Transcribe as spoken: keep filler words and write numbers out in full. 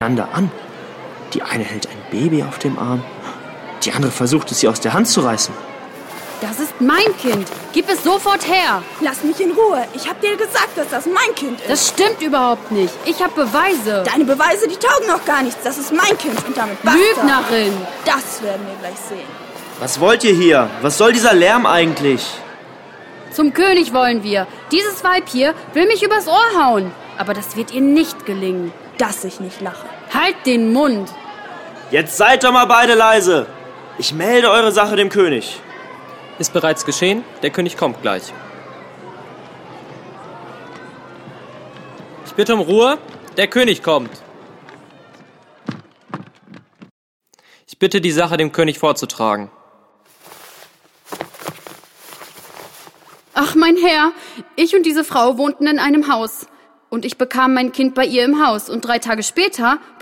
einander an. Die eine hält ein Baby auf dem Arm, die andere versucht es, sie aus der Hand zu reißen. Das ist mein Kind. Gib es sofort her. Lass mich in Ruhe. Ich hab dir gesagt, dass das mein Kind ist. Das stimmt überhaupt nicht. Ich habe Beweise. Deine Beweise, die taugen noch gar nichts. Das ist mein Kind und damit basta. Lügnerin. Das werden wir gleich sehen. Was wollt ihr hier? Was soll dieser Lärm eigentlich? Zum König wollen wir. Dieses Weib hier will mich übers Ohr hauen. Aber das wird ihr nicht gelingen. Dass ich nicht lache. Halt den Mund. Jetzt seid doch mal beide leise. Ich melde eure Sache dem König. Ist bereits geschehen, der König kommt gleich. Ich bitte um Ruhe, der König kommt. Ich bitte, die Sache dem König vorzutragen. Ach, mein Herr, ich und diese Frau wohnten in einem Haus. Und ich bekam mein Kind bei ihr im Haus. Und drei Tage später